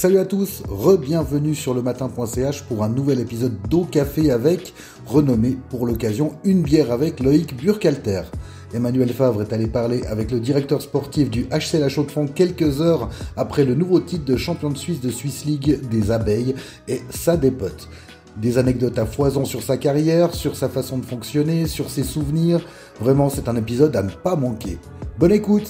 Salut à tous, re-bienvenue sur le matin.ch pour un nouvel épisode d'Au Café avec, renommé pour l'occasion Une bière avec Loïc Burkhalter. Emmanuel Favre est allé parler avec le directeur sportif du HC La Chaux-de-Fonds quelques heures après le nouveau titre de champion de Suisse de Swiss League des abeilles et ça dépote. Des anecdotes à foison sur sa carrière, sur sa façon de fonctionner, sur ses souvenirs. Vraiment, c'est un épisode à ne pas manquer. Bonne écoute!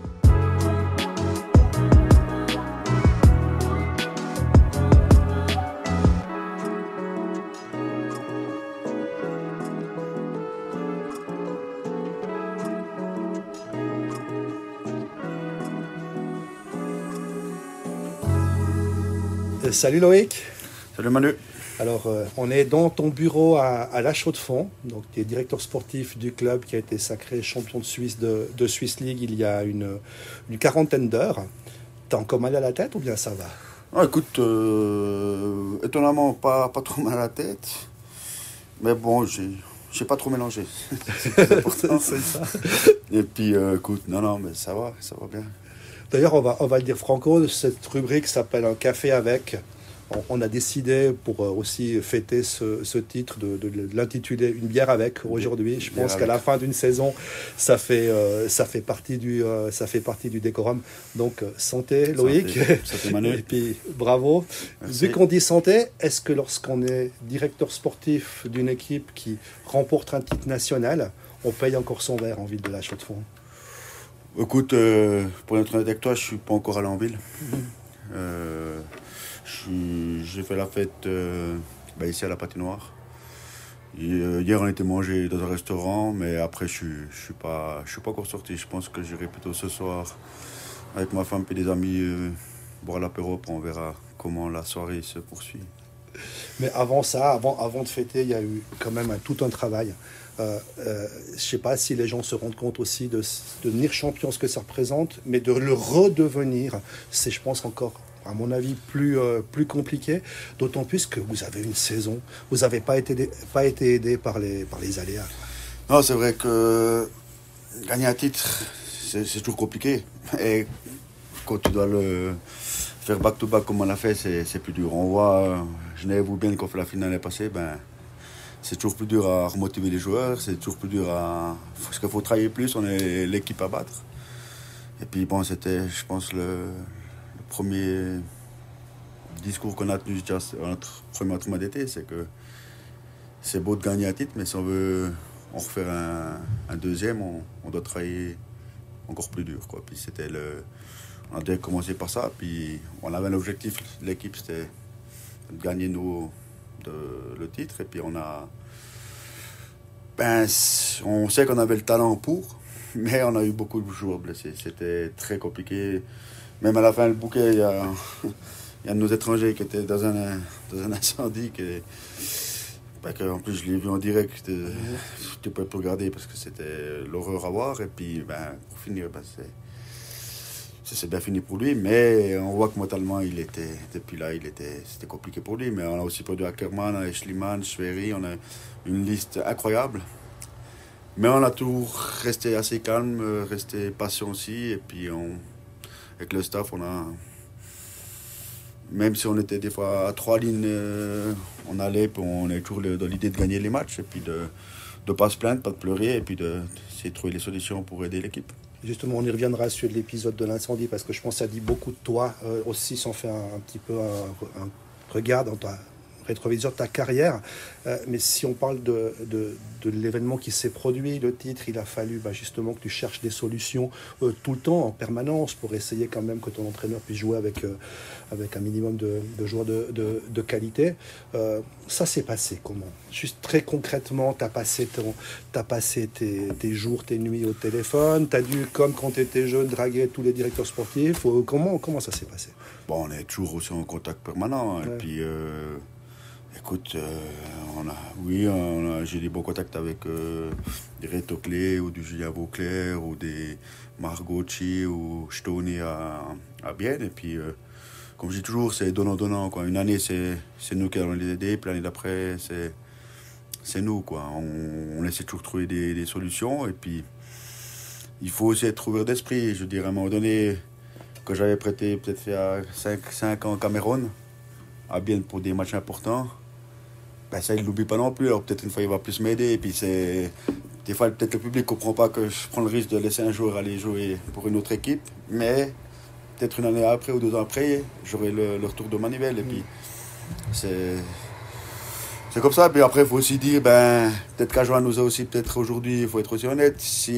Salut Loïc. Salut Manu. Alors, on est dans ton bureau à La Chaux-de-Fonds. Donc, tu es directeur sportif du club qui a été sacré champion de Suisse de Swiss League il y a une quarantaine d'heures. T'as encore mal à la tête ou bien ça va? Ah, écoute, étonnamment, pas trop mal à la tête. Mais bon, j'ai pas trop mélangé. C'est important. C'est ça. Et puis, écoute, non, mais ça va bien. D'ailleurs, on va le dire franco, cette rubrique s'appelle Un café avec. On a décidé pour aussi fêter ce titre de l'intituler Une bière avec aujourd'hui. Je pense qu'à la fin d'une saison, ça fait partie du décorum. Donc santé Loïc. Santé Manu. Et puis bravo. Merci. Vu qu'on dit santé, est-ce que lorsqu'on est directeur sportif d'une équipe qui remporte un titre national, on paye encore son verre en ville de La Chaux-de-Fonds? Écoute, pour être honnête avec toi, je suis pas encore allé en ville. J'ai fait la fête ici à la patinoire. Hier, on était mangé dans un restaurant, mais après, je suis pas encore sorti. Je pense que j'irai plutôt ce soir avec ma femme et des amis boire l'apéro. On verra comment la soirée se poursuit. Mais avant ça, avant de fêter, il y a eu quand même tout un travail. Je ne sais pas si les gens se rendent compte aussi de devenir champion, ce que ça représente, mais de le redevenir, c'est, je pense, encore, à mon avis, plus compliqué, d'autant plus que vous avez une saison, vous n'avez pas été aidé par les aléas. Non, c'est vrai que gagner un titre, c'est toujours compliqué. Et quand tu dois le faire back-to-back comme on l'a fait, c'est plus dur. On voit Genève ou bien quand la finale est passée, c'est toujours plus dur à remotiver les joueurs, c'est toujours plus dur parce qu'il faut travailler plus, on est l'équipe à battre. Et puis bon, c'était, je pense, le premier discours qu'on a tenu à notre premier entraînement d'été, c'est que c'est beau de gagner un titre, mais si on veut en refaire un deuxième, on doit travailler encore plus dur, quoi. Puis on a déjà commencé par ça, puis on avait un objectif, l'équipe, c'était de gagner le titre, et puis on sait qu'on avait le talent pour, mais on a eu beaucoup de joueurs blessés. C'était très compliqué. Même à la fin du bouquet, il y a un de nos étrangers qui était dans un incendie. En plus, je l'ai vu en direct. Je ne peux pas regarder parce que c'était l'horreur à voir. Et puis, pour finir, c'est bien fini pour lui. Mais on voit que mentalement, depuis là, c'était compliqué pour lui. Mais on a aussi perdu Ackermann, Schliemann, Schwery. On a une liste incroyable. Mais on a toujours resté assez calme, resté patient aussi. Et puis, avec le staff, même si on était des fois à 3 lignes, on allait, puis on est toujours dans l'idée de gagner les matchs. Et puis de ne pas se plaindre, pas de pleurer. Et puis d'essayer de trouver les solutions pour aider l'équipe. Justement, on y reviendra sur l'épisode de l'incendie parce que je pense que ça dit beaucoup de toi aussi, sans faire un petit peu un regard dans ta rétroviseur de ta carrière. Mais si on parle de l'événement qui s'est produit, le titre, il a fallu justement que tu cherches des solutions tout le temps, en permanence, pour essayer quand même que ton entraîneur puisse jouer avec un minimum de joueurs de qualité. Ça s'est passé comment? Juste très concrètement, tu as passé tes jours, tes nuits au téléphone, tu as dû, comme quand tu étais jeune, draguer tous les directeurs sportifs. Comment ça s'est passé? Bon, on est toujours aussi en contact permanent. Ouais. Et puis, écoute, j'ai des bons contacts avec des Reto Clé ou du Julien Vauclair ou des Margocci ou Stoni à Bienne. Et puis, comme je dis toujours, c'est donnant-donnant, quoi. Une année, c'est nous qui allons les aider, puis l'année d'après, c'est nous, quoi. On essaie toujours de trouver des solutions. Et puis, il faut aussi être ouvert d'esprit. Je veux dire, à un moment donné, que j'avais prêté peut-être il y a 5 ans au Cameroun, à Bienne pour des matchs importants. Ben ça, il ne l'oublie pas non plus. Alors peut-être une fois, il va plus m'aider. Et puis des fois, peut-être le public ne comprend pas que je prends le risque de laisser un joueur aller jouer pour une autre équipe. Mais peut-être une année après ou 2 ans après, j'aurai le retour de manivelle. Et puis c'est comme ça. Puis après, il faut aussi dire, peut-être qu'Ajoa nous a aussi, peut-être aujourd'hui, il faut être aussi honnête, si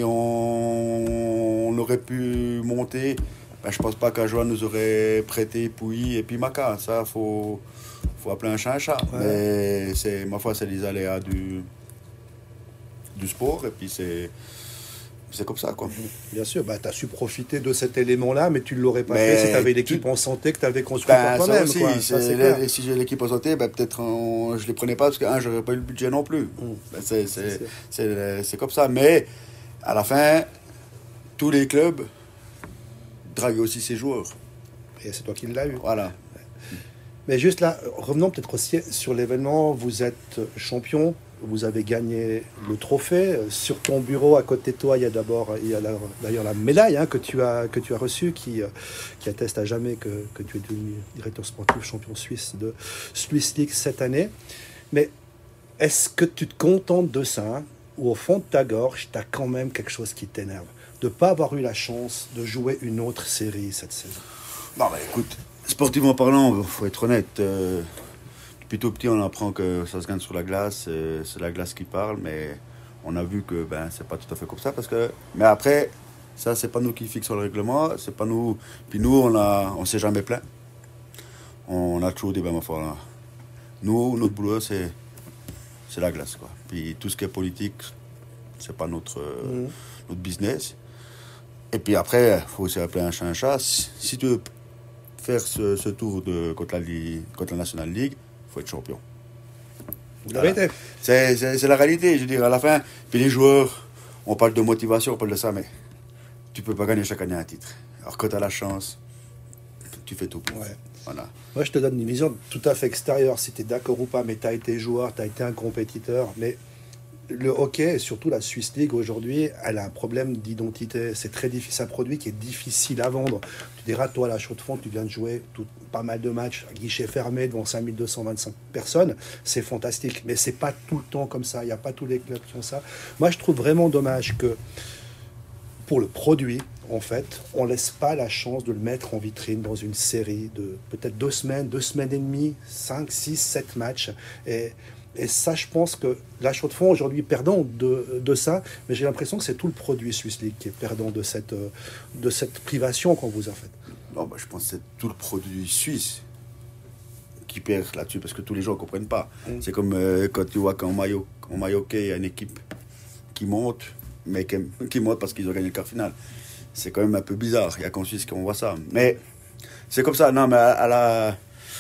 on aurait pu monter, je ne pense pas qu'Ajoa nous aurait prêté Pouilly et puis Maka. Ça, faut appeler un chat un chat. Ouais. Mais ma foi, c'est les aléas du sport. Et puis c'est comme ça, quoi. Bien sûr, tu as su profiter de cet élément-là, mais tu ne l'aurais pas fait si tu avais l'équipe en santé que tu avais construit par toi-même. Ça aussi, si j'ai l'équipe en santé, peut-être je ne les prenais pas parce que je n'aurais pas eu le budget non plus. C'est comme ça. Mais à la fin, tous les clubs draguent aussi ses joueurs. Et c'est toi qui l'as eu. Voilà. Mais juste là, revenons peut-être aussi sur l'événement. Vous êtes champion, vous avez gagné le trophée. Sur ton bureau, à côté de toi, il y a d'ailleurs la médaille que tu as reçue qui atteste à jamais que tu es devenu directeur sportif champion suisse de Swiss League cette année. Mais est-ce que tu te contentes de ça, ou au fond de ta gorge, tu as quand même quelque chose qui t'énerve de ne pas avoir eu la chance de jouer une autre série cette saison? Non, écoute, sportivement parlant, il faut être honnête. Depuis tout petit, on apprend que ça se gagne sur la glace. C'est la glace qui parle, mais on a vu que c'est pas tout à fait comme ça. Mais après, ça, c'est pas nous qui fixons le règlement. C'est pas nous. Puis nous, on s'est jamais plaint. On a toujours dit, ma foi, là. Nous, notre boulot, c'est la glace, quoi. Puis tout ce qui est politique, c'est pas notre business. Et puis après, il faut aussi appeler un chat un chat. Si tu veux faire ce tour contre la National League, il faut être champion. Vous l'avez été. C'est la réalité, je veux dire, à la fin. Puis les joueurs, on parle de motivation, on parle de ça, mais tu peux pas gagner chaque année un titre. Alors quand tu as la chance, tu fais tout pour. Ouais. Voilà. Moi, je te donne une vision tout à fait extérieure, si tu es d'accord ou pas, mais tu as été joueur, tu as été un compétiteur, mais le hockey, et surtout la Swiss League aujourd'hui, elle a un problème d'identité. C'est très difficile, c'est un produit qui est difficile à vendre. Tu diras, toi, à la Chaux-de-Fonds, tu viens de jouer pas mal de matchs à guichet fermé devant 5225 personnes. C'est fantastique, mais c'est pas tout le temps comme ça. Il n'y a pas tous les clubs qui font ça. Moi, je trouve vraiment dommage que pour le produit, en fait, on ne laisse pas la chance de le mettre en vitrine dans une série de peut-être 2 semaines et demie, 5, 6, 7 matchs. Et ça, je pense que la Chaux-de-Fonds aujourd'hui est perdant de ça, mais j'ai l'impression que c'est tout le produit Swiss League qui est perdant de cette privation qu'on vous a faite. Non, je pense que c'est tout le produit suisse qui perd là-dessus, parce que tous les gens ne comprennent pas. C'est comme quand tu vois qu'en maillot hockey, il y a une équipe qui monte, mais qui monte parce qu'ils ont gagné le quart final. C'est quand même un peu bizarre. Il n'y a qu'en Suisse qu'on voit ça. Mais c'est comme ça. Non, mais à la...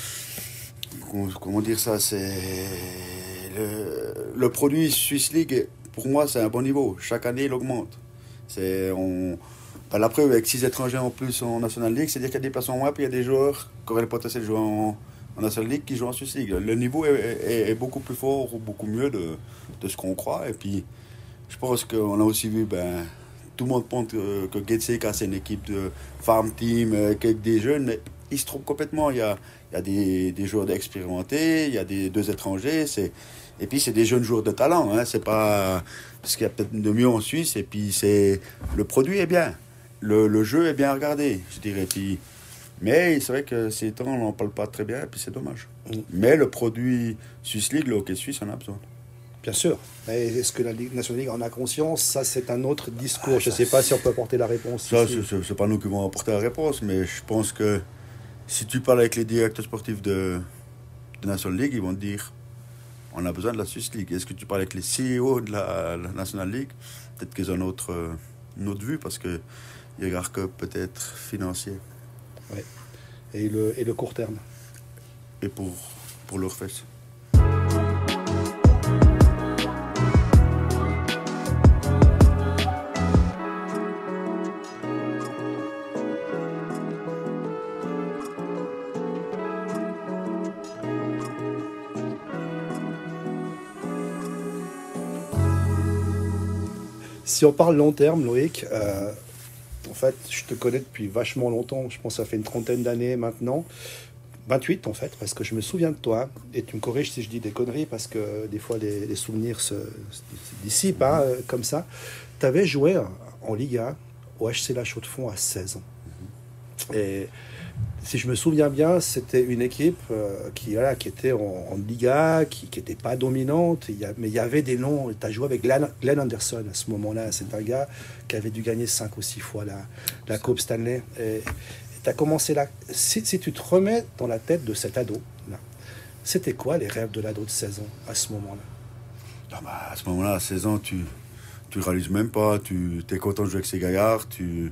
Comment dire ça, c'est le produit Swiss League, pour moi, c'est un bon niveau. Chaque année, il augmente. La preuve, avec 6 étrangers en plus en National League, c'est-à-dire qu'il y a des places en moins, puis il y a des joueurs qui auraient le potentiel de jouer en National League qui jouent en Swiss League. Le niveau est beaucoup plus fort, beaucoup mieux de ce qu'on croit. Et puis, je pense qu'on a aussi vu, tout le monde pense que Getsek, c'est une équipe de farm team, avec des jeunes, mais il se trompe complètement. Il y a des joueurs expérimentés, il y a 2 étrangers, et puis c'est des jeunes joueurs de talent. C'est pas parce qu'il y a peut-être de mieux en Suisse, et puis le produit est bien, le jeu est bien regardé, je dirais. Puis, mais c'est vrai que ces temps, on n'en parle pas très bien, et puis c'est dommage. Mais le produit Swiss League, le hockey suisse, on a besoin. Bien sûr. Mais est-ce que la National League en a conscience? Ça, c'est un autre discours. Je ne sais pas si on peut apporter la réponse. Ça, c'est pas nous qui vont apporter la réponse, mais je pense que si tu parles avec les directeurs sportifs de National League, ils vont te dire on a besoin de la Swiss League. Est-ce que tu parles avec les CEO de la National League? Peut-être qu'ils ont une autre vue, parce qu'ils regardent que peut-être financier. Oui. Et le court terme. Et pour leurs fesses. Si on parle long terme, Loïc, en fait, je te connais depuis vachement longtemps. Je pense que ça fait une trentaine d'années maintenant. 28 en fait, parce que je me souviens de toi. Et tu me corriges si je dis des conneries, parce que des fois les souvenirs se dissipent comme ça. Tu avais joué en Liga au HC La Chaux-de-Fonds à 16 ans. Et si je me souviens bien, c'était une équipe qui était en Liga, qui n'était pas dominante, mais il y avait des noms. Tu as joué avec Glenn Anderson à ce moment-là. C'est un gars qui avait dû gagner 5 ou 6 fois la Coupe Stanley. Et tu as commencé là. Si tu te remets dans la tête de cet ado, là, c'était quoi les rêves de l'ado de 16 ans à ce moment-là? À ce moment-là, à 16 ans, tu réalises même pas. Tu es content de jouer avec ces gaillards. Tu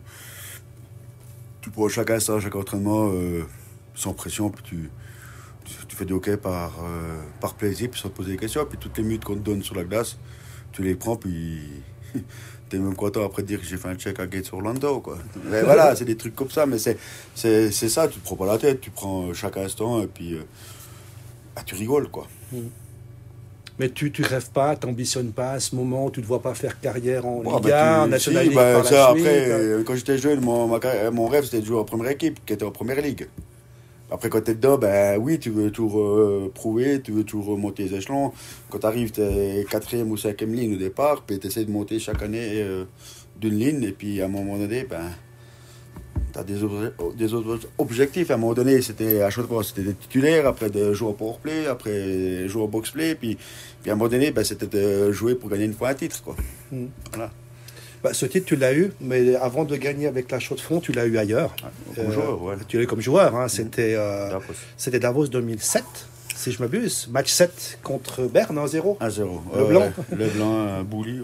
prends chaque instant, chaque entraînement sans pression, puis tu fais du hockey par plaisir, puis sans te poser des questions. Puis toutes les minutes qu'on te donne sur la glace, tu les prends, puis t'es même content après de dire que j'ai fait un check à Gates Orlando, quoi. Mais voilà, c'est des trucs comme ça, mais c'est ça, tu te prends pas la tête, tu prends chaque instant, et puis tu rigoles, quoi. Mais tu rêves pas, t'ambitionnes pas à ce moment, tu ne te vois pas faire carrière en Liga, en National League par la suite. Après, quand j'étais jeune, mon rêve c'était de jouer en première équipe, qui était en première ligue. Après, quand t'es dedans, oui, tu veux toujours prouver, tu veux toujours monter les échelons. Quand t'arrives, t'es 4e ou 5e ligne au départ, puis t'essaies de monter chaque année d'une ligne, et puis à un moment donné, t'as des autres objectifs. À un moment donné, à chaque fois, c'était des titulaires, après de jouer au powerplay, après jouer au boxplay, puis à un moment donné, c'était de jouer pour gagner une fois un titre, quoi. Voilà. Ce titre, tu l'as eu, mais avant de gagner avec la Chaux-de-Fonds, tu l'as eu ailleurs. Comme joueur, ouais. Tu l'as eu comme joueur. Hein. C'était Davos 2007, si je m'abuse. Match 7 contre Berne, 1-0. 1-0. Le blanc. Le blanc, Bouli,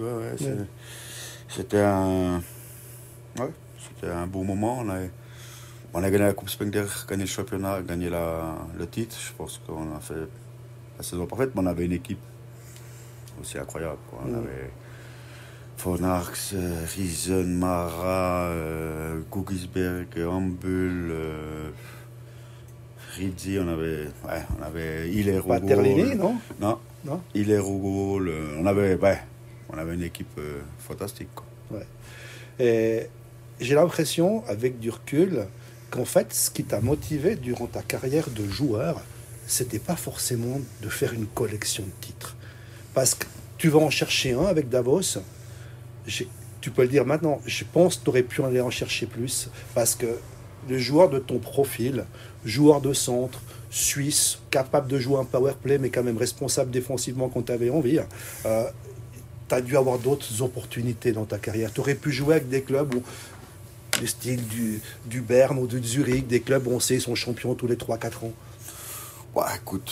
C'était un beau moment. On a gagné la Coupe Spengler, gagné le championnat, gagné le titre. Je pense qu'on a fait la saison parfaite, mais on avait une équipe aussi incroyable, quoi. On avait Von Arx, Riesen, Mara, Gugisberg, Ambul, Rizzi, on avait Hilaire Pas Terlini, non? Non. Hilaire Rougaud, on avait une équipe fantastique, quoi. Ouais. Et j'ai l'impression, avec du recul, qu'en fait, ce qui t'a motivé durant ta carrière de joueur, c'était pas forcément de faire une collection de titres. Parce que tu vas en chercher un avec Davos. Tu peux le dire maintenant, je pense que tu aurais pu aller en chercher plus, parce que le joueur de ton profil, joueur de centre, suisse, capable de jouer un power play, mais quand même responsable défensivement quand tu avais envie, tu as dû avoir d'autres opportunités dans ta carrière. Tu aurais pu jouer avec des clubs où le style du Berne ou du Zurich, des clubs où on sait ils sont champions tous les 3-4 ans. Ouais, écoute,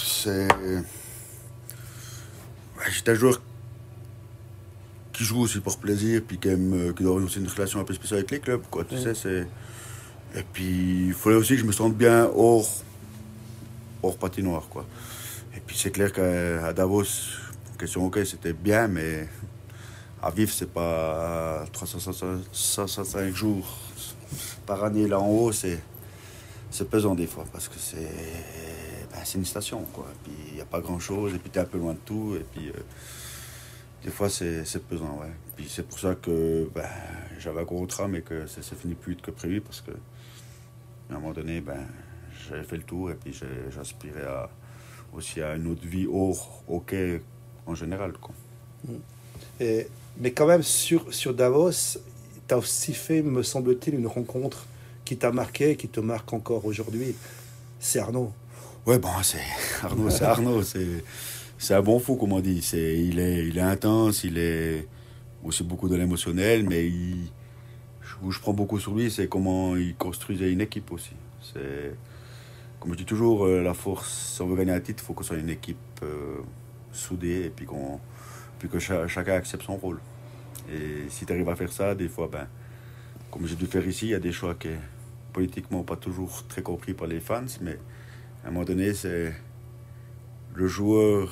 j'étais un joueur qui joue aussi pour plaisir, puis qui doit avoir aussi une relation un peu spéciale avec les clubs, quoi. Tu sais, et puis il fallait aussi que je me sente bien hors patinoire, quoi. Et puis c'est clair qu'à Davos, question hockey, c'était bien, mais à vivre, c'est pas 365 jours par année là en haut, c'est pesant des fois, parce que c'est une station, quoi. Puis il n'y a pas grand chose, et puis tu es un peu loin de tout, et puis des fois c'est pesant, ouais. Puis c'est pour ça que j'avais un contrat, mais que c'est fini plus vite que prévu, parce que à un moment donné, j'avais fait le tour, et puis j'aspirais aussi à une autre vie hors hockey en général, quoi. Mais quand même, sur Davos, tu as aussi fait, me semble-t-il, une rencontre qui t'a marqué, qui te marque encore aujourd'hui. C'est Arnaud. Ouais, c'est Arnaud. C'est un bon fou, comme on dit. Il est intense, il est aussi beaucoup de l'émotionnel, mais où je prends beaucoup sur lui, c'est comment il construisait une équipe aussi. Comme je dis toujours, la force, si on veut gagner un titre, il faut qu'on soit une équipe soudée, et puis que chacun accepte son rôle. Et si tu arrives à faire ça, des fois, comme j'ai dû faire ici, il y a des choix qui sont politiquement pas toujours très compris par les fans, mais à un moment donné, c'est le joueur,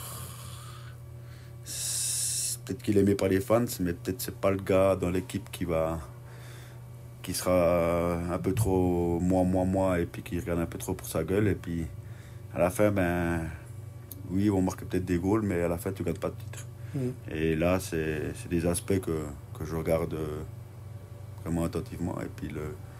peut-être qu'il est aimé par les fans, mais peut-être c'est pas le gars dans l'équipe qui sera un peu trop moi, et puis qui regarde un peu trop pour sa gueule, et puis à la fin, oui, ils vont marquer peut-être des goals, mais à la fin, tu ne gagnes pas de titre. Et là, c'est des aspects que je regarde vraiment attentivement. Et puis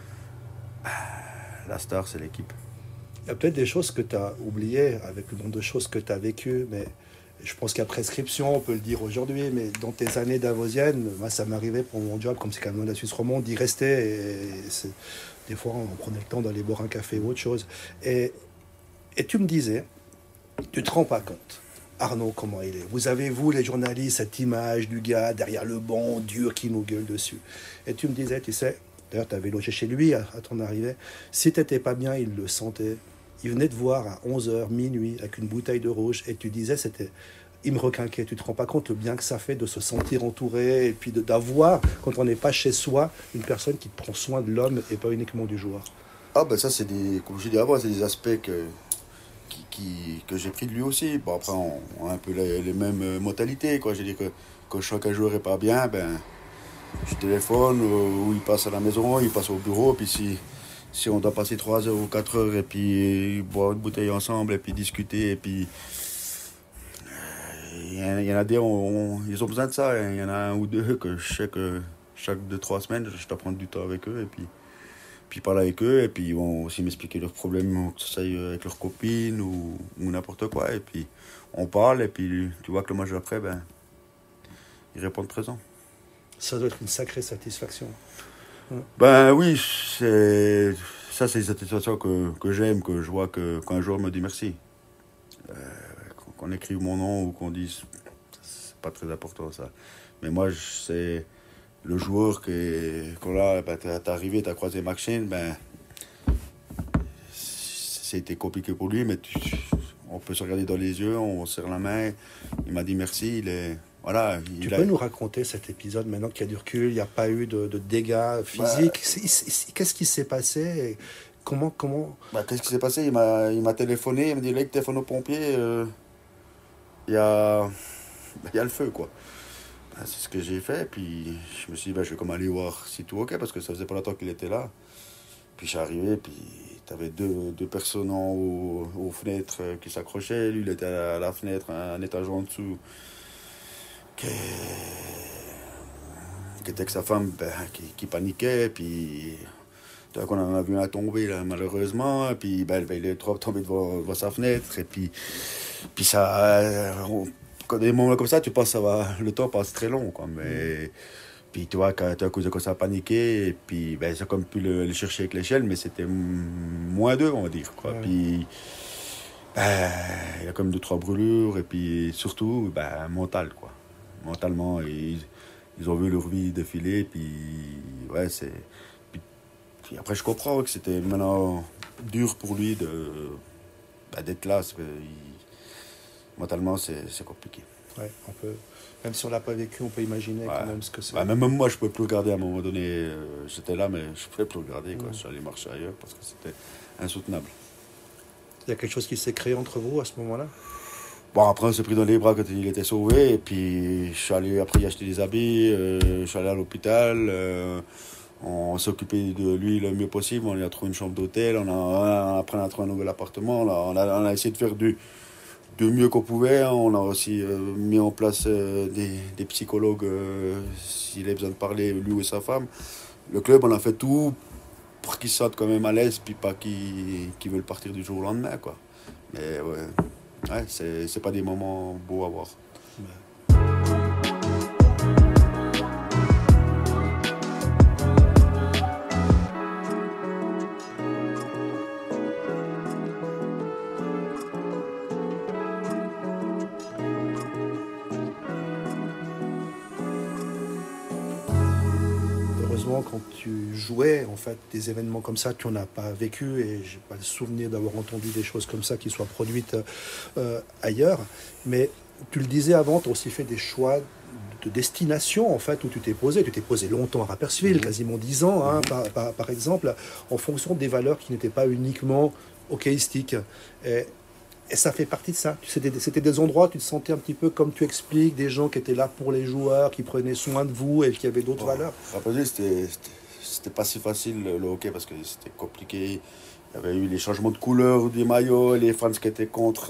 la star, c'est l'équipe. Il y a peut-être des choses que tu as oubliées avec le nombre de choses que tu as vécues, mais je pense qu'il y a prescription, on peut le dire aujourd'hui, mais dans tes années davosiennes, moi ça m'arrivait pour mon job, comme c'est quand même la Suisse romande, d'y rester. Des fois, on prenait le temps d'aller boire un café ou autre chose. Et tu me disais, tu ne te rends pas compte, Arnaud, comment il est. Vous avez, vous, les journalistes, cette image du gars derrière le banc, dur, qui nous gueule dessus. Et tu me disais, tu sais, d'ailleurs, tu avais logé chez lui à ton arrivée, si tu n'étais pas bien, il le sentait. Il venait te voir à 11h, minuit, avec une bouteille de rouge, et tu disais, il me requinquait. Tu ne te rends pas compte le bien que ça fait de se sentir entouré, et puis d'avoir, quand on n'est pas chez soi, une personne qui prend soin de l'homme et pas uniquement du joueur. Ah ben ça, c'est comme je dis avant, c'est des aspects que j'ai pris de lui aussi. Bon, après, on a un peu les mêmes modalités, quoi. J'ai dit que quand chaque joueur n'est pas bien, ben, je téléphone, ou il passe à la maison, il passe au bureau, puis si on doit passer 3 heures ou 4 heures et puis boire une bouteille ensemble et puis discuter et puis il y en a des ils ont besoin de ça. Il y en a un ou deux que je sais que chaque 2-3 semaines je dois prendre du temps avec eux et puis parler avec eux et puis ils vont aussi m'expliquer leurs problèmes, que ce soit avec leurs copines ou n'importe quoi, et puis on parle et puis tu vois que le match d'après, ben, ils répondent présent. Ça doit être une sacrée satisfaction. Ben oui, c'est des satisfactions que j'aime, que je vois quand un joueur me dit merci. Qu'on écrive mon nom ou qu'on dise, c'est pas très important ça. Mais moi, c'est le joueur quand là, ben, t'es arrivé, t'as croisé Maxime, ben, c'était compliqué pour lui, mais on peut se regarder dans les yeux, on serre la main, il m'a dit merci, voilà, tu peux nous raconter cet épisode maintenant qu'il y a du recul, il n'y a pas eu de dégâts physiques. Qu'est-ce qui s'est passé? Comment qu'est-ce qui s'est passé? Il m'a téléphoné, il m'a dit là, téléphone aux pompiers, il y a le feu, quoi. C'est ce que j'ai fait, puis je me suis dit, je vais comme aller voir si tout ok, parce que ça faisait pas longtemps qu'il était là. Puis je suis arrivé, puis tu avais deux personnes en haut, aux fenêtres qui s'accrochaient, lui il était à la fenêtre, un étage en dessous. Qui était avec sa femme, qui paniquait, puis on en a vu un tomber là, malheureusement, et puis il est tombé devant sa fenêtre, et puis ça, quand des moments comme ça, tu penses le temps passe très long, quoi, mais puis tu vois, quand tu as causé comme ça, paniqué, et puis c'est comme pu le chercher avec l'échelle, mais c'était -2, on va dire, quoi. Puis il y a comme 2-3 brûlures, et puis surtout mental, quoi. Mentalement, ils ont vu leur vie défiler, puis ouais, puis après je comprends que c'était maintenant dur pour lui d'être là, parce que mentalement c'est compliqué. Ouais, on peut, même si on l'a pas vécu, on peut imaginer quand même ce que c'est. Même moi je pouvais plus regarder à un moment donné, j'étais là mais je pouvais plus regarder, quoi. Je suis allé marcher ailleurs parce que c'était insoutenable. Il y a quelque chose qui s'est créé entre vous à ce moment-là? Bon, après, on s'est pris dans les bras quand il était sauvé, et puis je suis allé après y acheter des habits, je suis allé à l'hôpital, on s'est occupé de lui le mieux possible, on lui a trouvé une chambre d'hôtel, après on a trouvé un nouvel appartement, on a essayé de faire du mieux qu'on pouvait, on a aussi mis en place des psychologues s'il a besoin de parler, lui ou sa femme. Le club, on a fait tout pour qu'ils se sentent quand même à l'aise, puis pas qu'ils veulent partir du jour au lendemain, quoi. Mais ouais, c'est pas des moments beaux à voir. Heureusement, quand tu jouais, en fait, des événements comme ça, tu n'en as pas vécu, et j'ai pas le souvenir d'avoir entendu des choses comme ça qui soient produites ailleurs. Mais tu le disais avant, tu as aussi fait des choix de destination, en fait, où tu t'es posé. Tu t'es posé longtemps à Rapperswil, quasiment 10 ans, hein, par exemple, en fonction des valeurs qui n'étaient pas uniquement hockeyistiques. Et ça fait partie de ça. C'était des endroits où tu te sentais un petit peu comme tu expliques, des gens qui étaient là pour les joueurs, qui prenaient soin de vous et qui avaient d'autres valeurs. Rapperswil, c'était pas si facile le hockey parce que c'était compliqué. Il y avait eu les changements de couleur des maillots, les fans qui étaient contre.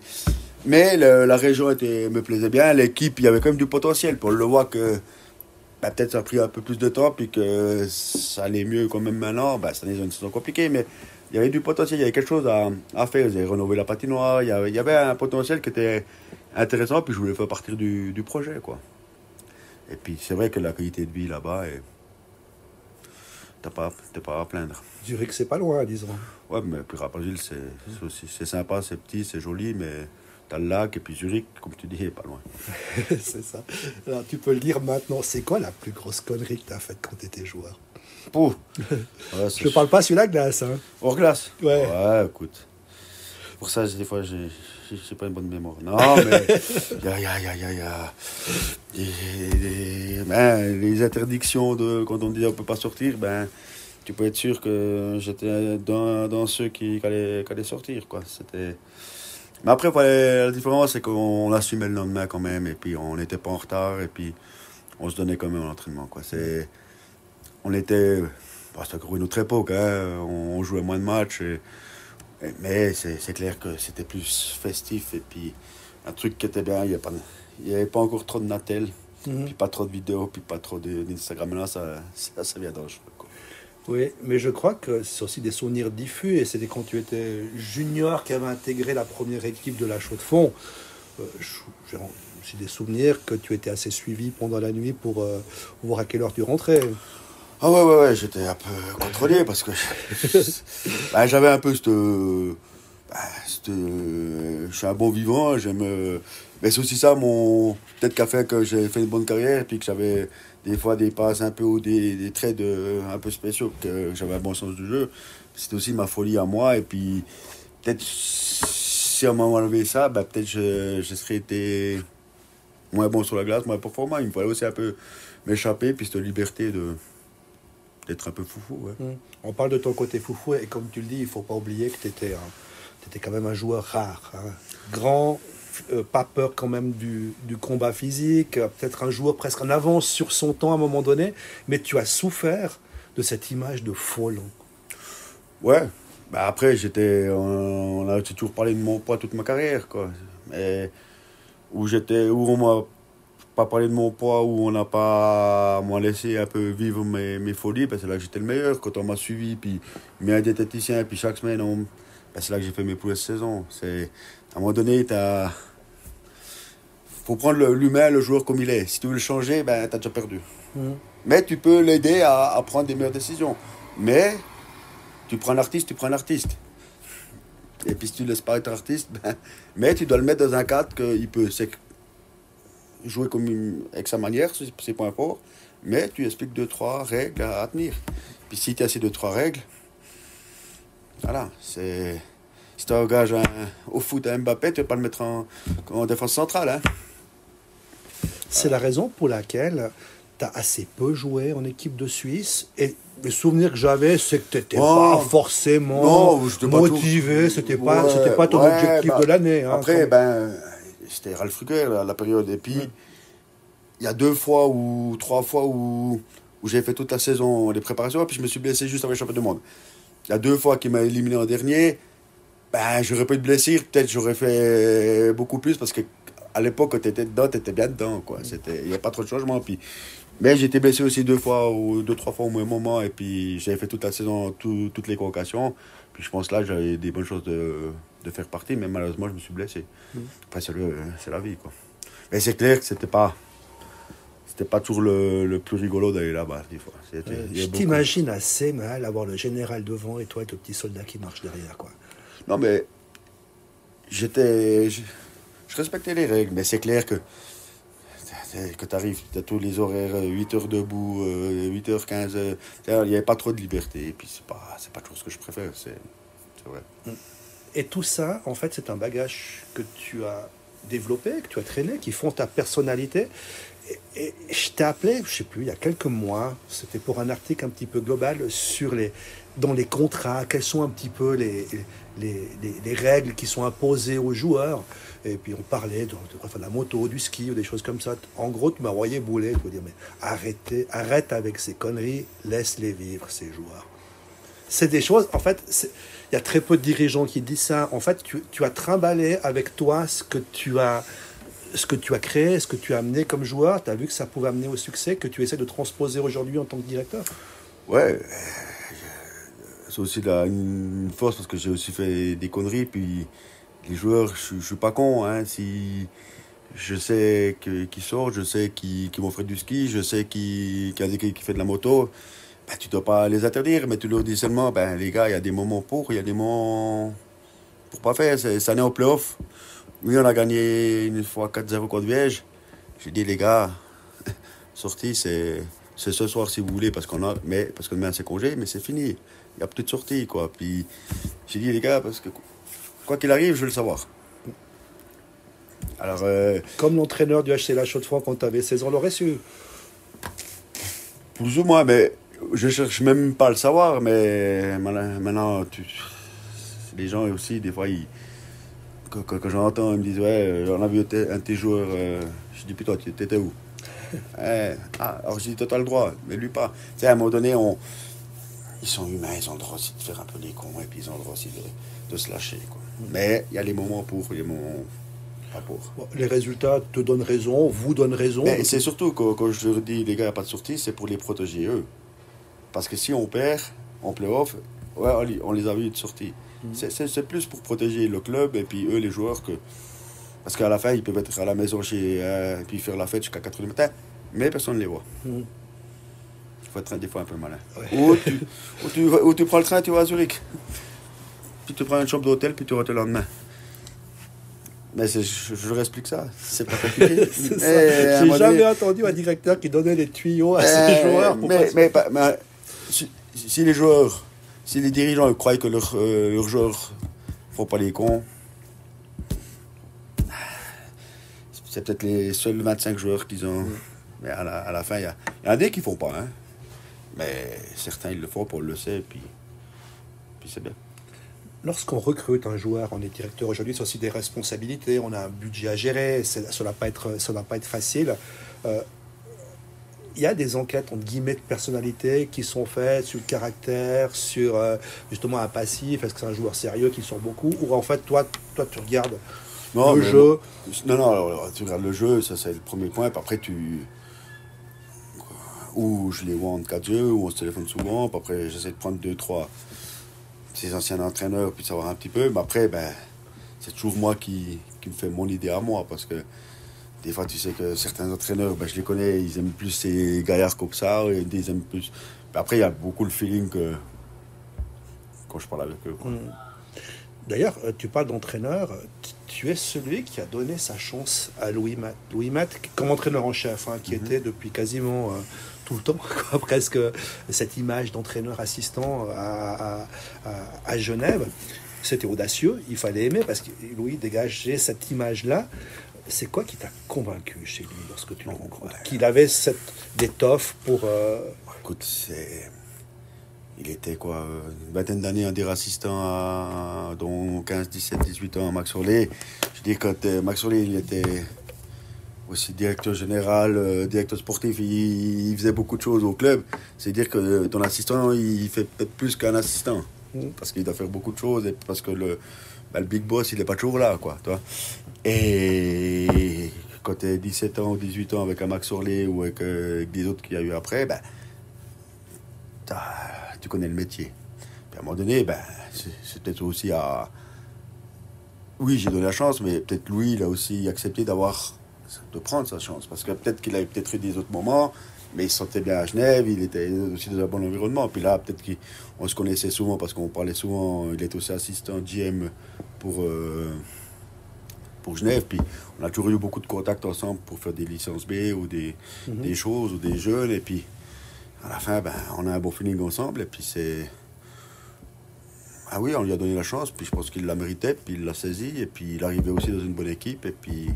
Mais la région me plaisait bien, l'équipe, il y avait quand même du potentiel. Pour le voir que peut-être ça a pris un peu plus de temps, puis que ça allait mieux quand même maintenant. Cette année, ils ont une saison compliquée, mais il y avait du potentiel, il y avait quelque chose à faire. Ils avaient rénové la patinoire, il y avait un potentiel qui était intéressant, puis je voulais faire partir du projet, quoi. Et puis c'est vrai que la qualité de vie là-bas, t'es pas à plaindre. Zurich, c'est pas loin, disons. Ouais, mais puis Rapperswil, c'est sympa, c'est petit, c'est joli, mais t'as le lac, et puis Zurich, comme tu dis, est pas loin. C'est ça. Alors, tu peux le dire maintenant, c'est quoi la plus grosse connerie que tu as faite quand tu étais joueur? Pouh. Ouais, je parle pas sur la glace. Hein. Hors glace? Ouais. Ouais, écoute. Pour ça, des fois, j'ai pas une bonne mémoire. Non, mais les interdictions quand on dit on peut pas sortir, tu peux être sûr que j'étais dans ceux qui allaient sortir, quoi. Mais après, la différence, c'est qu'on assumait le lendemain quand même, et puis on n'était pas en retard, et puis on se donnait quand même à l'entraînement, quoi. C'était une autre époque, hein. On jouait moins de matchs, mais c'est clair que c'était plus festif, et puis un truc qui était bien, il n'y avait pas encore trop de Natel, puis pas trop de vidéos, puis pas trop d'Instagram. Là, ça vient dangereux, quoi. Oui, mais je crois que c'est aussi des souvenirs diffus, et c'était quand tu étais junior qui avait intégré la première équipe de la Chaux-de-Fonds. J'ai aussi des souvenirs que tu étais assez suivi pendant la nuit pour voir à quelle heure tu rentrais. Ah ouais, j'étais un peu contrôlé parce que j'avais un peu je suis un bon vivant, mais c'est aussi ça peut-être qu'a fait que j'ai fait une bonne carrière, puis que j'avais des fois des passes un peu ou des traits un peu spéciaux, que j'avais un bon sens du jeu. C'était aussi ma folie à moi, et puis peut-être si on m'a enlevé ça, peut-être je serais été moins bon sur la glace, moins performant. Il me fallait aussi un peu m'échapper, puis cette liberté d'être un peu foufou. Ouais. On parle de ton côté foufou, et comme tu le dis, il ne faut pas oublier que tu étais quand même un joueur rare. Hein. Grand, pas peur quand même du combat physique, peut-être un joueur presque en avance sur son temps à un moment donné, mais tu as souffert de cette image de Folon. Ouais, après on a toujours parlé de mon poids toute ma carrière, quoi. Mais où on m'a pas parlé de mon poids, où on n'a pas m'a laissé un peu vivre mes folies, c'est là que j'étais le meilleur. Quand on m'a suivi, puis mis un diététicien, puis chaque semaine, c'est là que j'ai fait mes plus belles saisons. À un moment donné, faut prendre l'humain, le joueur comme il est. Si tu veux le changer, t'as déjà perdu. Mais tu peux l'aider à prendre des meilleures décisions. Mais tu prends un artiste. Et puis si tu ne laisses pas être artiste, mais tu dois le mettre dans un cadre qu'il peut jouer avec sa manière, ses points forts, mais tu expliques 2-3 règles à tenir. Puis si tu as ces 2-3 règles, voilà, si tu engages au foot à Mbappé, tu ne vas pas le mettre en défense centrale. Hein. C'est la raison pour laquelle tu as assez peu joué en équipe de Suisse, et le souvenir que j'avais, c'est que tu n'étais pas forcément motivé, c'était pas ton objectif de l'année. Hein, après, c'était Ralf Rüger, la période. Et puis, il y a 2 fois ou 3 fois où j'ai fait toute la saison des préparations, et puis je me suis blessé juste avant le championnat du monde. Il y a 2 fois qu'il m'a éliminé en dernier. J'aurais pas eu de blessure, peut-être j'aurais fait beaucoup plus, parce qu'à l'époque, quand tu étais dedans, tu étais bien dedans, quoi. Il n'y a pas trop de changement. Mais j'ai été blessé aussi 2 fois ou 2-3 fois au même moment, et puis j'avais fait toute la saison, toutes les convocations. Puis je pense que là, j'avais des bonnes choses de faire partie, mais malheureusement, je me suis blessé. Après, c'est la vie, quoi. Mais c'est clair que c'était pas toujours le plus rigolo d'aller là-bas, des fois. Je t'imagine assez mal avoir le général devant et toi, le petit soldat qui marche derrière, quoi. Non, mais je respectais les règles, mais c'est clair que tu arrives, tu as tous les horaires, 8h debout, 8h15, il n'y avait pas trop de liberté, et puis c'est pas toujours ce que je préfère, c'est vrai. Et tout ça, en fait, c'est un bagage que tu as développé, que tu as traîné, qui font ta personnalité. Et je t'ai appelé, je sais plus, il y a quelques mois, c'était pour un article un petit peu global dans les contrats, quelles sont un petit peu les règles qui sont imposées aux joueurs. Et puis on parlait de la moto, du ski ou des choses comme ça. En gros, tu m'as envoyé bouler, tu veux dire, mais arrête avec ces conneries, laisse-les vivre, ces joueurs. C'est des choses, en fait, il y a très peu de dirigeants qui disent ça. En fait, tu as trimballé avec toi ce que tu as ce que tu as créé, ce que tu as amené comme joueur, tu as vu que ça pouvait amener au succès, que tu essaies de transposer aujourd'hui en tant que directeur? Ouais, c'est aussi une force parce que j'ai aussi fait des conneries. Puis les joueurs, je suis pas con. Hein, si je sais qui sort, je sais qui vont faire du ski, je sais qui fait de la moto. Ben, tu dois pas les interdire, mais tu leur dis seulement, ben, les gars, il y a des moments il y a des moments pour pas faire. Ça n'est au playoff. Oui, on a gagné une fois 4-0 contre Viège. J'ai dit, les gars, sortie, c'est ce soir si vous voulez, parce que demain c'est congé, mais c'est fini. Il n'y a plus de sortie, quoi. Puis j'ai dit, les gars, parce que quoi qu'il arrive, je veux le savoir. Alors, comme l'entraîneur du HC La Chaux-de-Fonds quand tu avais 16 ans l'aurait su. Plus ou moins, mais je cherche même pas à le savoir, mais maintenant, les gens aussi, des fois, quand j'entends, ils me disent, ouais, on a vu un de tes joueurs, je dis, putain, tu étais où? Alors je dis, toi, t'as le droit, mais lui pas. Tu sais, à un moment donné, ils sont humains, ils ont le droit aussi de faire un peu les cons, et puis ils ont le droit aussi de se lâcher, quoi. Mais il y a les moments pour, les moments pas pour. Bon, les résultats te donnent raison, vous donnent raison. Mais c'est surtout quand je leur dis, les gars, il n'y a pas de sortie, c'est pour les protéger, eux. Parce que si on perd en play-off, ouais, on les a vus de sortie. C'est plus pour protéger le club et puis eux, les joueurs, parce qu'à la fin, ils peuvent être à la maison et puis faire la fête jusqu'à 4h du matin, mais personne ne les voit. Il faut être des fois un peu malin. Ouais. Ou tu prends le train, tu vas à Zurich. Puis tu prends une chambre d'hôtel, puis tu rentres le lendemain. Mais je leur explique ça, c'est pas compliqué. J'ai jamais entendu un directeur qui donnait les tuyaux à ses joueurs. Mais si les joueurs, si les dirigeants croient que leurs joueurs ne font pas les cons, c'est peut-être les seuls 25 joueurs qu'ils ont. Mais à la fin, il y en a des qui ne font pas. Hein. Mais certains, ils le font, on le sait, puis c'est bien. Lorsqu'on recrute un joueur, on est directeur aujourd'hui, c'est aussi des responsabilités, on a un budget à gérer, ça ne va pas être facile. Il y a des enquêtes, entre guillemets, de personnalité qui sont faites sur le caractère, sur justement un passif, est-ce que c'est un joueur sérieux qui sort beaucoup, ou en fait, toi tu regardes le jeu. Non, alors, tu regardes le jeu, ça c'est le premier point, puis après ou je les vois en 4 jeux, ou on se téléphone souvent, puis après j'essaie de prendre 2-3 ces anciens entraîneurs, puis savoir un petit peu, mais après, c'est toujours moi qui me fais mon idée à moi, parce que des fois, tu sais que certains entraîneurs, je les connais, ils aiment plus ces gaillards comme ça, et ils aiment plus. Mais après, il y a beaucoup le feeling quand je parle avec eux. Quoi. D'ailleurs, tu parles d'entraîneur, tu es celui qui a donné sa chance à Louis Mat. Louis Mat, comme entraîneur en chef, qui était depuis quasiment tout le temps, presque cette image d'entraîneur assistant à Genève. C'était audacieux, il fallait aimer, parce que Louis dégageait cette image-là. C'est quoi qui t'a convaincu chez lui lorsque tu l'as rencontré? Qu'il avait cette étoffe pour... Écoute, il était quoi, une vingtaine d'années en dire assistant dont 15, 17, 18 ans à Max Orlé. Je dis quand Max Orlé, il était aussi directeur général, directeur sportif, il faisait beaucoup de choses au club. C'est-à-dire que ton assistant, il fait peut-être plus qu'un assistant. Parce qu'il doit faire beaucoup de choses et parce que le big boss, il n'est pas toujours là, quoi, toi. Et quand tu as 17 ans ou 18 ans avec un Max Orlé ou avec des autres qu'il y a eu après, tu connais le métier. Puis à un moment donné, c'est peut-être aussi à... Oui, j'ai donné la chance, mais peut-être Louis, il a aussi accepté de prendre sa chance. Parce que peut-être qu'il avait peut-être eu des autres moments, mais il se sentait bien à Genève, il était aussi dans un bon environnement. Puis là, peut-être qu'on se connaissait souvent parce qu'on parlait souvent, il était aussi assistant GM pour Genève. Puis on a toujours eu beaucoup de contacts ensemble pour faire des licences B ou des choses, ou des jeunes. Et puis à la fin, on a un bon feeling ensemble. Et puis c'est... Ah oui, on lui a donné la chance, puis je pense qu'il la méritait, puis il l'a saisi. Et puis il arrivait aussi dans une bonne équipe. Et puis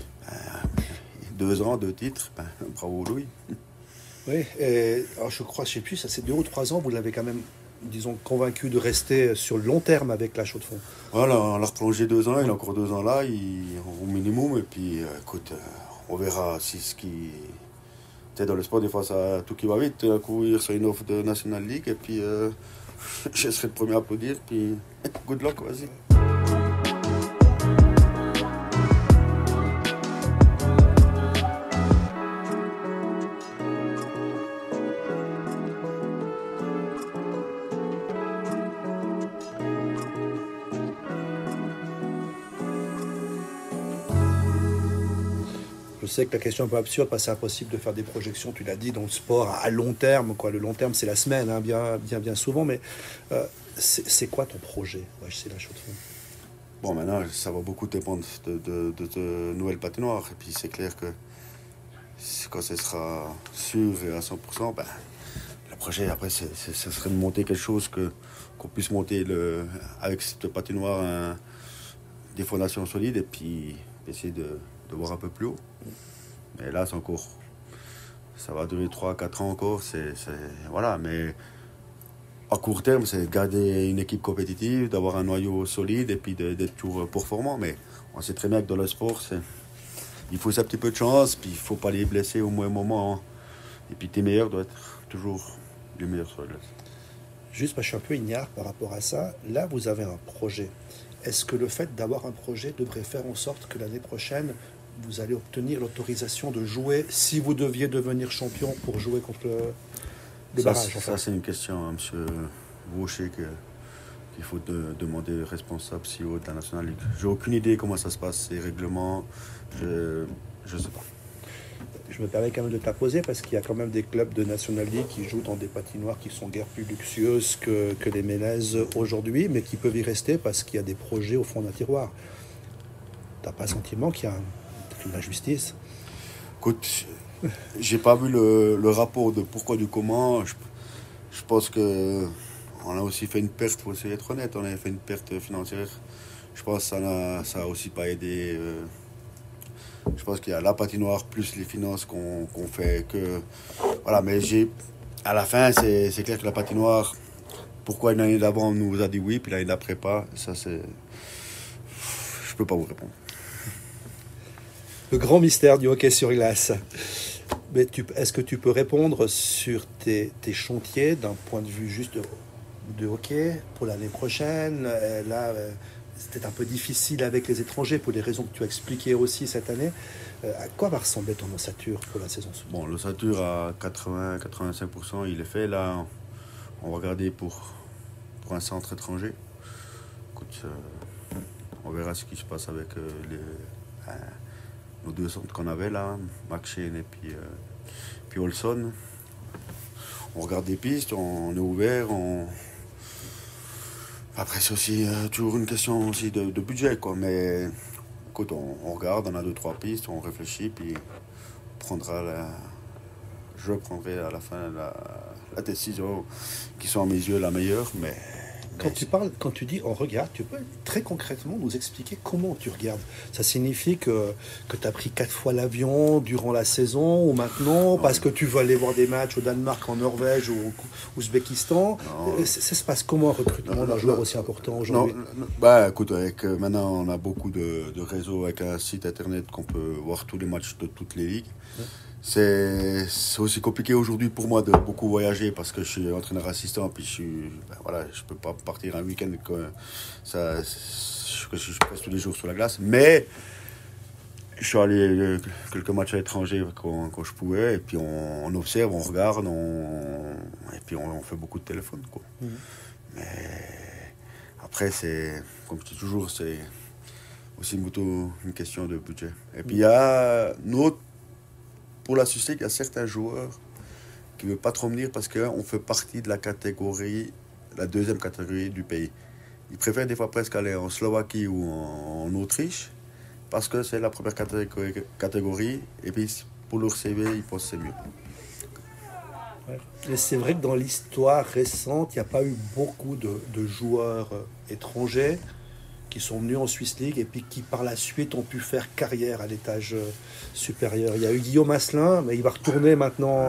2 ans, 2 titres, bravo Louis. Oui, et alors je crois, je ne sais plus, ça c'est 2 ou 3 ans, vous l'avez quand même, disons, convaincu de rester sur le long terme avec la Chaux-de-Fonds. Voilà, on l'a reprolongé 2 ans, il a encore 2 ans là, au minimum, et puis écoute, on verra si ce qui... Tu sais, dans le sport, des fois, ça, tout qui va vite, à courir sur une offre de National League, et puis je serai le premier à applaudir, puis good luck, vas-y. Je sais que la question est un peu absurde parce que c'est impossible de faire des projections, tu l'as dit, dans le sport à long terme. Quoi. Le long terme, c'est la semaine, hein, bien souvent. Mais c'est quoi ton projet? Ouais, je sais la chose. Bon, maintenant, ça va beaucoup dépendre de nouvelles patinoires. Et puis, c'est clair que quand ce sera sûr et à 100%, ben, le projet, après, ce serait de monter quelque chose qu'on puisse monter avec cette patinoire des fondations solides et puis essayer de voir un peu plus haut. Mais là, c'est encore... Ça va durer 3-4 ans encore. Voilà, mais... À court terme, c'est de garder une équipe compétitive, d'avoir un noyau solide et puis d'être toujours performant. Mais on sait très bien que dans le sport, il faut un petit peu de chance, puis il ne faut pas les blesser au moins un moment. Hein. Et puis tes meilleurs doivent être toujours les meilleurs sur la glace. Juste, je suis un peu ignare par rapport à ça. Là, vous avez un projet. Est-ce que le fait d'avoir un projet devrait faire en sorte que l'année prochaine, vous allez obtenir l'autorisation de jouer si vous deviez devenir champion pour jouer contre le barrage? Ça, c'est une question à M. Vaucher qu'il faut demander au responsable CEO de la National League. J'ai aucune idée comment ça se passe, ces règlements. Je ne sais pas. Je me permets quand même de t'apposer parce qu'il y a quand même des clubs de National League qui jouent dans des patinoires qui sont guère plus luxueuses que les Mélèzes aujourd'hui, mais qui peuvent y rester parce qu'il y a des projets au fond d'un tiroir. T'as pas le sentiment qu'il y a une injustice? Écoute, j'ai pas vu le rapport de pourquoi, du comment. Je pense que on a aussi fait une perte, il faut aussi être honnête, on a fait une perte financière. Je pense que ça a aussi pas aidé. Je pense qu'il y a la patinoire plus les finances qu'on fait que... Voilà, mais à la fin, c'est clair que la patinoire, pourquoi une année d'avant on nous a dit oui, puis l'année d'après pas, ça c'est... Je peux pas vous répondre. Le grand mystère du hockey sur glace. Mais est-ce que tu peux répondre sur tes chantiers d'un point de vue juste de hockey pour l'année prochaine? Là, c'était un peu difficile avec les étrangers pour les raisons que tu as expliquées aussi cette année. À quoi va ressembler ton ossature pour la saison suivante? Bon, l'ossature à 80-85%, il est fait. Là, on va regarder pour un centre étranger. Écoute, on verra ce qui se passe avec nos deux centres qu'on avait là, McShane et puis Olson. On regarde des pistes, on est ouvert. Après, c'est aussi toujours une question aussi de budget, quoi. Mais écoute, on regarde, on a 2-3 pistes, on réfléchit, puis je prendrai à la fin la décision qui sont à mes yeux la meilleure. Mais quand tu dis on regarde, tu peux très concrètement nous expliquer comment tu regardes. Ça signifie que tu as pris 4 fois l'avion durant la saison ou maintenant parce que tu veux aller voir des matchs au Danemark, en Norvège ou au Ouzbékistan. Ça se passe comment un recrutement d'un joueur aussi important aujourd'hui? Bah écoute, maintenant on a beaucoup de réseaux avec un site internet qu'on peut voir tous les matchs de toutes les ligues. Ouais. C'est aussi compliqué aujourd'hui pour moi de beaucoup voyager parce que je suis entraîneur assistant puis je peux pas partir un week-end je suis presque tous les jours sur la glace, mais je suis allé quelques matchs à l'étranger quand je pouvais et puis on observe, on regarde et puis on fait beaucoup de téléphone, quoi. Mais après c'est comme je dis toujours, c'est aussi une question de budget. Et puis il y a pour la Suisse League, il y a certains joueurs qui ne veulent pas trop venir parce qu'on fait partie de la deuxième catégorie du pays. Ils préfèrent des fois presque aller en Slovaquie ou en Autriche parce que c'est la première catégorie et puis pour leur CV, ils pensent que c'est mieux. Ouais. Et c'est vrai que dans l'histoire récente, il n'y a pas eu beaucoup de joueurs étrangers qui sont venus en Swiss League et puis qui par la suite ont pu faire carrière à l'étage supérieur. Il y a eu Guillaume Asselin, mais il va retourner maintenant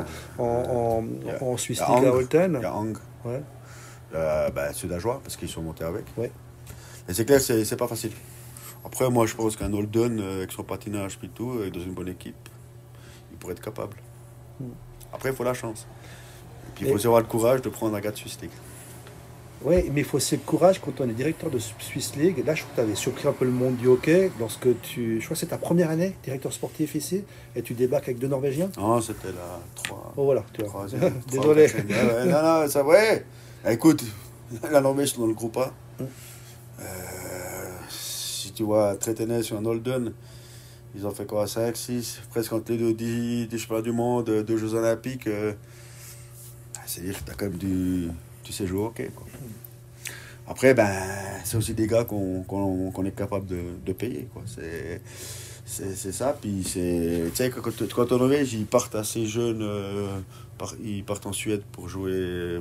en Swiss League à Holten. Il y a Hang, ouais. Sudajois, parce qu'ils sont montés avec. Ouais. Et c'est clair, c'est pas facile. Après, moi, je pense qu'un Holden, avec son patinage et tout, dans une bonne équipe, il pourrait être capable. Après, il faut la chance. Et puis, il faut aussi avoir le courage de prendre un gars de Swiss League. Oui, mais il faut aussi le courage quand on est directeur de Swiss League. Là, je crois que tu avais surpris un peu le monde du hockey lorsque je crois que c'est ta première année, directeur sportif ici, et tu débarques avec 2 Norvégiens. Non, c'était la 3. Oh voilà, tu vois. Troisième, désolé. Non, ça ouais. Écoute, la Norvège, c'est dans le groupe A. Si tu vois Tretenes sur un Holden, Ils ont fait quoi, 5, 6, presque entre les deux championnats du monde, 2 Jeux Olympiques. C'est-à-dire que tu as quand même tu sais jouer au hockey, quoi. Après, c'est aussi des gars qu'on est capable de payer, quoi. C'est ça. Puis, tu sais, quand en Norvège, ils partent assez jeunes. Ils partent en Suède pour jouer.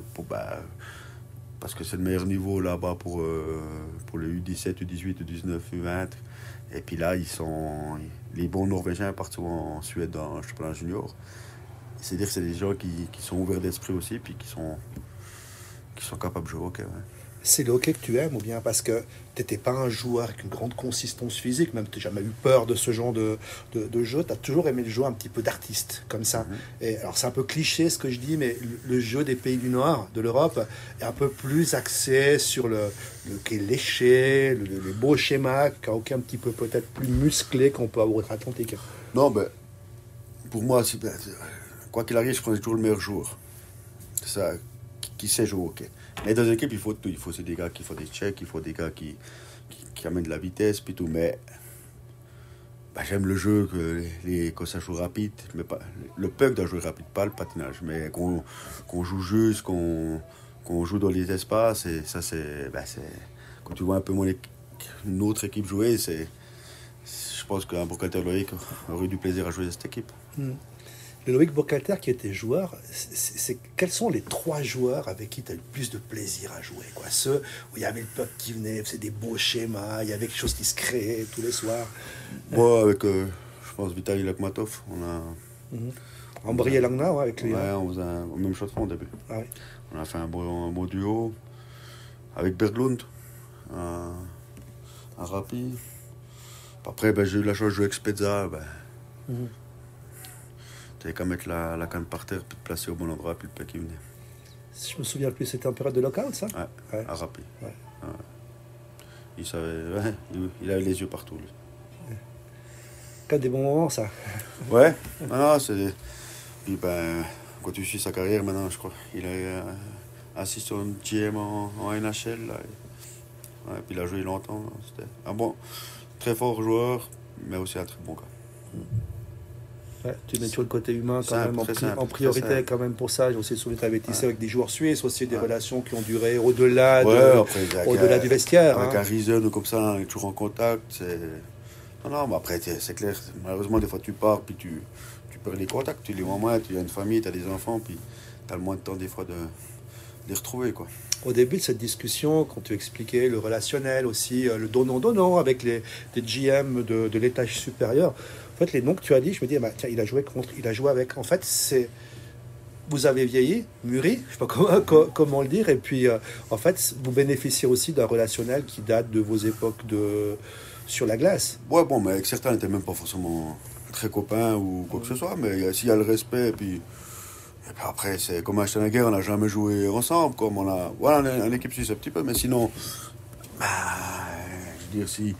Parce que c'est le meilleur niveau là-bas pour le U17, U18, U19, U20. Et puis là, les bons Norvégiens partent souvent en Suède dans le championnat junior. C'est-à-dire que c'est des gens qui sont ouverts d'esprit aussi, puis qui sont capables de jouer au hockey. Ouais. C'est le hockey que tu aimes, ou bien parce que tu n'étais pas un joueur avec une grande consistance physique, même tu n'as jamais eu peur de ce genre de jeu, tu as toujours aimé le jeu un petit peu d'artiste, comme ça. Et alors c'est un peu cliché ce que je dis, mais le jeu des pays du Nord, de l'Europe, est un peu plus axé sur le hockey léché, les beaux schémas, qu'un hockey un petit peu peut-être plus musclé qu'on peut avoir outre-Atlantique. Non, pour moi, quoi qu'il arrive, je prends toujours le meilleur joueur. C'est ça, qui sait jouer au hockey. Mais dans une équipe, il faut des gars qui font des checks, il faut des gars qui amènent de la vitesse, puis tout. Mais j'aime le jeu, que ça joue rapide. Mais pas, le puck doit jouer rapide, pas le patinage. Mais qu'on joue juste, qu'on joue dans les espaces. Et ça, c'est quand tu vois un peu une autre équipe jouer, je pense qu'un Burkhalter Loïc aurait eu du plaisir à jouer cette équipe. Le Loïc Burkhalter qui était joueur, quels sont les 3 joueurs avec qui tu as le plus de plaisir à jouer, quoi? Ceux où il y avait le peuple qui venait, c'est des beaux schémas, il y avait quelque chose qui se créait tous les soirs. Moi, avec, je pense, Vitaly Lakhmatov, on a... Ambry et Langna, avec lui. Ouais, on faisait au même shot de front au début. Ah ouais. On a fait un beau duo avec Berglund, un Rappi. Après, j'ai eu la chance de jouer avec Spezza. T'avais qu'à mettre la canne par terre, puis te placer au bon endroit, puis le puck qui venait. Si je me souviens plus, c'était en période de lockout, ça? Ouais. À Rappi. Ouais. Ouais. Il savait, il avait les yeux partout, lui. Quand des bons moments, ça. Ouais, c'est... Puis quand tu suis sa carrière maintenant, je crois, il est assis sur un GM en NHL, là. Ouais, puis il a joué longtemps. C'était un très fort joueur, mais aussi un très bon gars. Ouais, tu mets toujours le côté humain quand même en priorité quand même pour ça. J'ai aussi souvenir que tu avais tissé avec des joueurs suisses, aussi des relations qui ont duré au-delà du vestiaire. Avec un Reason ou comme ça, on est toujours en contact. Non, mais après, c'est clair. Malheureusement, des fois, tu pars, puis tu perds les contacts. Tu les vois moins, tu as une famille, tu as des enfants, puis tu as le moins de temps des fois de les retrouver, quoi. Au début de cette discussion, quand tu expliquais le relationnel aussi, le donnant-donnant avec les GM de l'étage supérieur, en fait, les noms que tu as dit, je me dis, tiens, il a joué avec. En fait, vous avez vieilli, mûri, je ne sais pas comment le dire, et puis, en fait, vous bénéficiez aussi d'un relationnel qui date de vos époques sur la glace. Ouais, mais avec certains, on n'était même pas forcément très copains ou quoi que ce soit, mais s'il y a le respect, et puis après, c'est comme à Steinager, on n'a jamais joué ensemble, comme on a... Voilà, on est en équipe suisse un petit peu, mais sinon, je veux dire,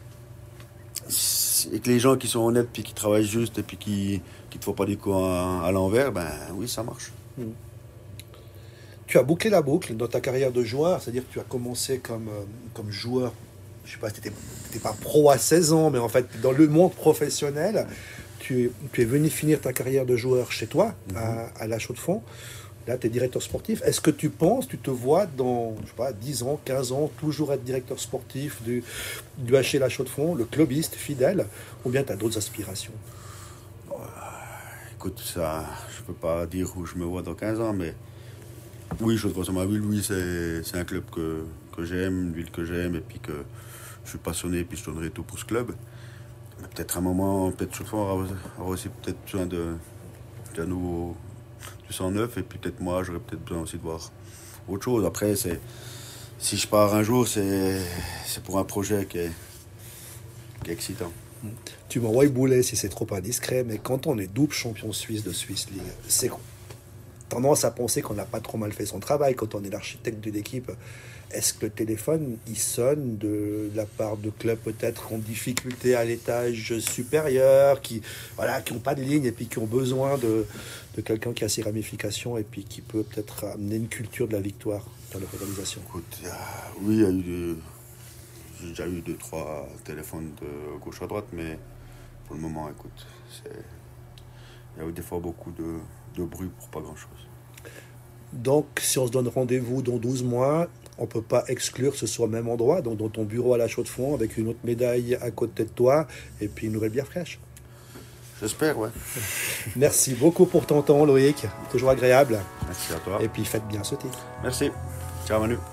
et que les gens qui sont honnêtes, puis qui travaillent juste, et puis qui ne te font pas des coups à l'envers, oui, ça marche. Tu as bouclé la boucle dans ta carrière de joueur, c'est-à-dire que tu as commencé comme joueur, je ne sais pas si tu n'étais pas pro à 16 ans, mais en fait, dans le monde professionnel, tu es venu finir ta carrière de joueur chez toi, à La Chaux-de-Fonds. Là, tu es directeur sportif. Est-ce que tu te vois dans, je sais pas, 10 ans, 15 ans, toujours être directeur sportif du HC La Chaux-de-Fonds, le clubiste fidèle, ou bien tu as d'autres aspirations? Écoute, ça, je ne peux pas dire où je me vois dans 15 ans, mais oui, Chaux-de-Fonds, ma ville, oui, c'est un club que j'aime, une ville que j'aime, et puis que je suis passionné, puis je donnerai tout pour ce club. Mais peut-être un moment, peut-être Chaux-de-Fonds aura aussi peut-être besoin d'un nouveau... du 109, et puis peut-être moi j'aurais peut-être besoin aussi de voir autre chose. Après, si je pars un jour, c'est pour un projet qui est excitant. Tu m'envoies bouler si c'est trop indiscret, mais quand on est double champion suisse de Swiss League, c'est tendance à penser qu'on n'a pas trop mal fait son travail quand on est l'architecte d'une équipe. Est-ce que le téléphone, il sonne de la part de clubs peut-être en difficulté à l'étage supérieur, qui n'ont pas de ligne et puis qui ont besoin de quelqu'un qui a ses ramifications et puis qui peut peut-être amener une culture de la victoire dans leur organisation? Écoute, oui, j'ai déjà eu 2-3 téléphones de gauche à droite, mais pour le moment, écoute, il y a des fois beaucoup de bruit pour pas grand-chose. Donc, si on se donne rendez-vous dans 12 mois, on ne peut pas exclure que ce soit au même endroit, donc dans ton bureau à la Chaux-de-Fonds, avec une autre médaille à côté de toi, et puis une nouvelle bière fraîche. J'espère, ouais. Merci beaucoup pour ton temps, Loïc. Toujours agréable. Merci à toi. Et puis, faites bien ce titre. Merci. Ciao, Manu.